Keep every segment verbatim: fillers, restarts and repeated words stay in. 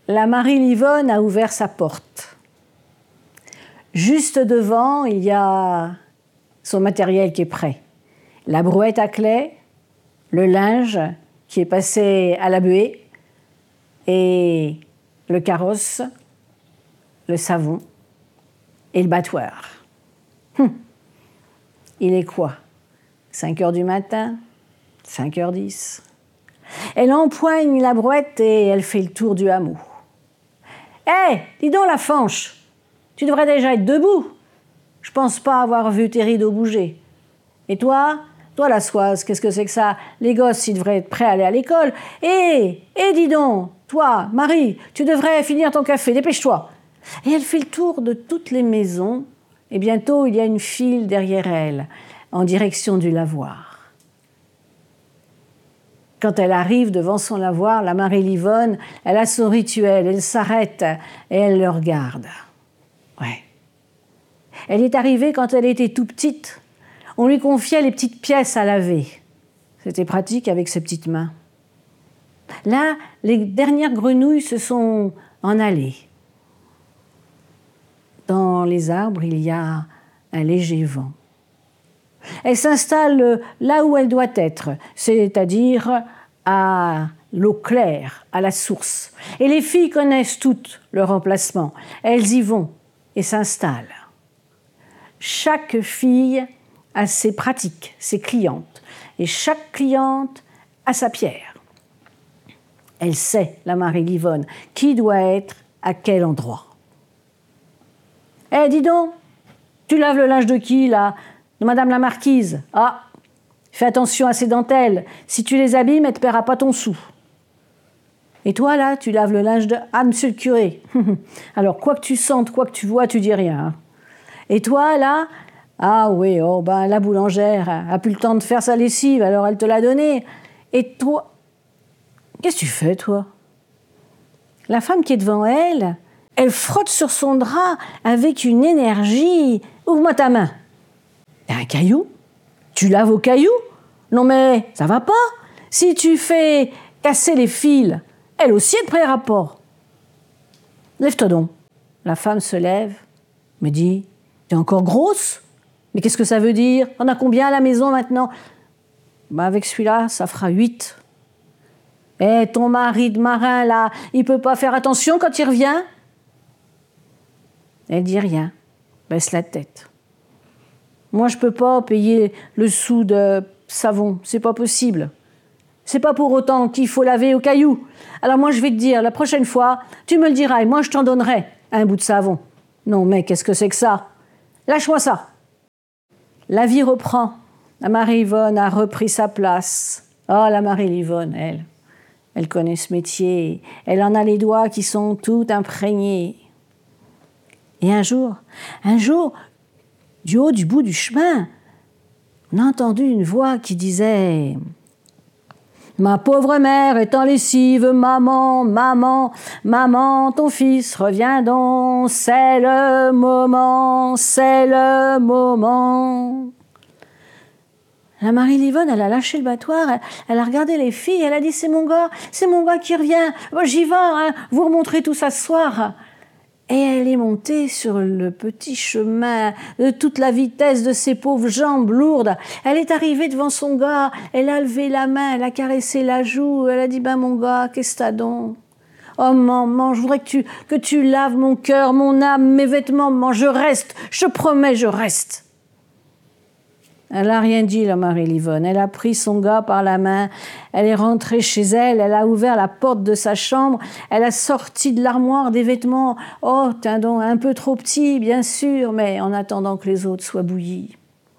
la Marie Livonne a ouvert sa porte. Juste devant, il y a son matériel qui est prêt. La brouette à clé, le linge qui est passé à la buée et le carrosse, le savon et le battoir. Hum. Il est quoi? cinq heures du matin? cinq heures dix. Elle empoigne la brouette et elle fait le tour du hameau. Hé, hey, dis donc la fanche, tu devrais déjà être debout. Je pense pas avoir vu tes rideaux bouger. Et toi, toi la soise, qu'est-ce que c'est que ça? Les gosses, ils devraient être prêts à aller à l'école. Hé, hé, dis donc, toi, Marie, tu devrais finir ton café, dépêche-toi. Et elle fait le tour de toutes les maisons, et bientôt il y a une file derrière elle, en direction du lavoir. Quand elle arrive devant son lavoir, la Marie Livonne, elle a son rituel, elle s'arrête et elle le regarde. Ouais. Elle est arrivée quand elle était tout petite. On lui confiait les petites pièces à laver. C'était pratique avec ses petites mains. Là, les dernières grenouilles se sont en allées. Dans les arbres, il y a un léger vent. Elle s'installe là où elle doit être, c'est-à-dire à l'eau claire, à la source. Et les filles connaissent toutes leur emplacement. Elles y vont et s'installent. Chaque fille a ses pratiques, ses clientes. Et chaque cliente a sa pierre. Elle sait, la Marie Livonne, qui doit être à quel endroit. Eh, hey, dis donc, tu laves le linge de qui, là? De Madame la Marquise. Ah, fais attention à ses dentelles. Si tu les abîmes, elle ne te paiera pas ton sou. Et toi, là, tu laves le linge de... Ah, monsieur le curé. Alors, quoi que tu sentes, quoi que tu vois, tu dis rien. Et toi, là... Ah oui, oh, ben, la boulangère a plus le temps de faire sa lessive, alors elle te l'a donnée. Et toi... Qu'est-ce que tu fais, toi? La femme qui est devant elle, elle frotte sur son drap avec une énergie. Ouvre-moi ta main. T'as un caillou? Tu laves au caillou? Non mais, ça va pas. Si tu fais casser les fils, elle aussi est de près rapport. Lève-toi donc. La femme se lève, me dit, t'es encore grosse? Mais qu'est-ce que ça veut dire? On a combien à la maison maintenant? Bah avec celui-là, ça fera huit. Eh, ton mari de marin, là, il peut pas faire attention quand il revient? Elle dit rien, baisse la tête. Moi, je peux pas payer le sou de savon, c'est pas possible. C'est pas pour autant qu'il faut laver au caillou. Alors moi, je vais te dire, la prochaine fois, tu me le diras et moi, je t'en donnerai un bout de savon. Non, mais qu'est-ce que c'est que ça? Lâche-moi ça. La vie reprend. La Marie Livonne a repris sa place. Oh, la Marie Livonne, elle, elle connaît ce métier. Elle en a les doigts qui sont tout imprégnés. Et un jour, un jour, du haut du bout du chemin, on a entendu une voix qui disait « Ma pauvre mère est en lessive, maman, maman, maman, ton fils revient donc, c'est le moment, c'est le moment. » La Marie Livonne, elle a lâché le battoir, elle, elle a regardé les filles, elle a dit « C'est mon gars, c'est mon gars qui revient, bon, j'y vais, hein, vous remonterez tout ça ce soir. » Et elle est montée sur le petit chemin de toute la vitesse de ses pauvres jambes lourdes. Elle est arrivée devant son gars, elle a levé la main, elle a caressé la joue, elle a dit « Ben mon gars, qu'est-ce que t'as donc? Oh maman, je voudrais que tu, que tu laves mon cœur, mon âme, mes vêtements, maman, je reste, je promets, je reste. » Elle n'a rien dit, la Marie Livonne. Elle a pris son gars par la main, elle est rentrée chez elle, elle a ouvert la porte de sa chambre, elle a sorti de l'armoire des vêtements. Oh, tiens donc, un peu trop petit, bien sûr, mais en attendant que les autres soient bouillis.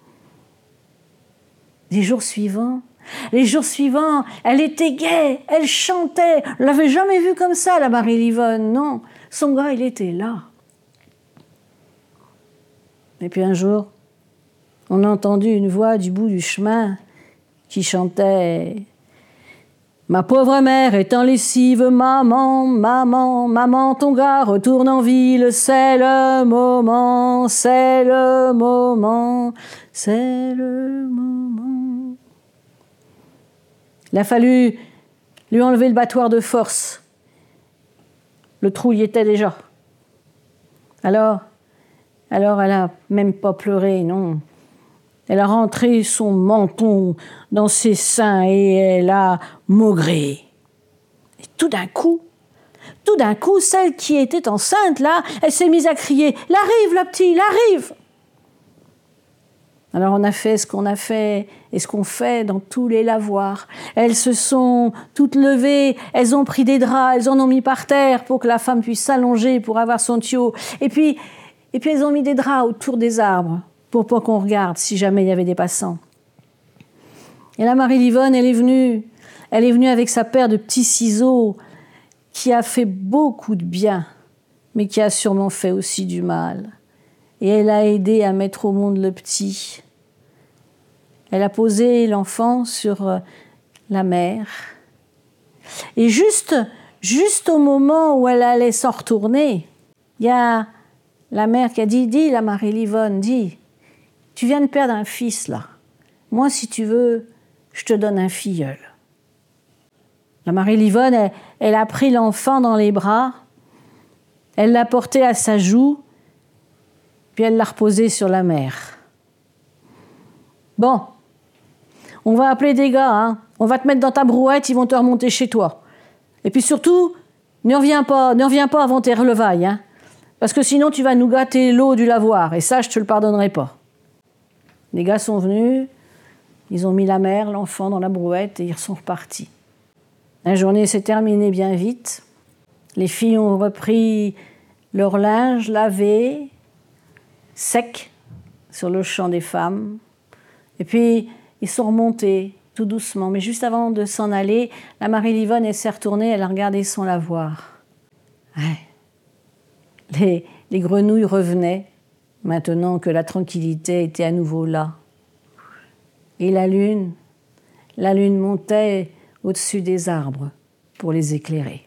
Les jours suivants, les jours suivants, elle était gaie, elle chantait. On ne l'avait jamais vue comme ça, la Marie Livonne, non. Son gars, il était là. Et puis un jour, on a entendu une voix du bout du chemin qui chantait « Ma pauvre mère est en lessive, maman, maman, maman, ton gars retourne en ville, c'est le moment, c'est le moment, c'est le moment. » Il a fallu lui enlever le battoir de force, Le trou y était déjà. Alors, alors elle n'a même pas pleuré, non. Elle a rentré son menton dans ses seins et elle a maugré. Et tout d'un coup, tout d'un coup, celle qui était enceinte, là, elle s'est mise à crier « L'arrive, la petite, l'arrive !» Alors on a fait ce qu'on a fait et ce qu'on fait dans tous les lavoirs. Elles se sont toutes levées, elles ont pris des draps, elles en ont mis par terre pour que la femme puisse s'allonger pour avoir son tuyau. Et puis, et puis elles ont mis des draps autour des arbres pour pas qu'on regarde si jamais il y avait des passants. Et là, Marie-Livonne, elle est venue, elle est venue avec sa paire de petits ciseaux qui a fait beaucoup de bien, mais qui a sûrement fait aussi du mal. Et elle a aidé à mettre au monde le petit. Elle a posé l'enfant sur la mer. Et juste, juste au moment où elle allait s'en retourner, il y a la mère qui a dit « Dis, la Marie-Livonne, dis, tu viens de perdre un fils, là. Moi, si tu veux, je te donne un filleul. » La Marie-Livonne, elle, elle a pris l'enfant dans les bras, elle l'a porté à sa joue, puis elle l'a reposé sur la mer. Bon, on va appeler des gars, hein. On va te mettre dans ta brouette, ils vont te remonter chez toi. Et puis surtout, ne reviens pas, ne reviens pas avant tes relevailles, hein, parce que sinon tu vas nous gâter l'eau du lavoir, et ça, je te le pardonnerai pas. Les gars sont venus, ils ont mis la mère, l'enfant dans la brouette, et ils sont repartis. La journée s'est terminée bien vite. Les filles ont repris leur linge lavé, sec, sur le champ des femmes. Et puis, ils sont remontés, tout doucement. Mais juste avant de s'en aller, la Marie-Livonne, elle s'est retournée, elle a regardé son lavoir. Ouais. Les, les grenouilles revenaient, maintenant que la tranquillité était à nouveau là. Et la lune, la lune montait au-dessus des arbres pour les éclairer.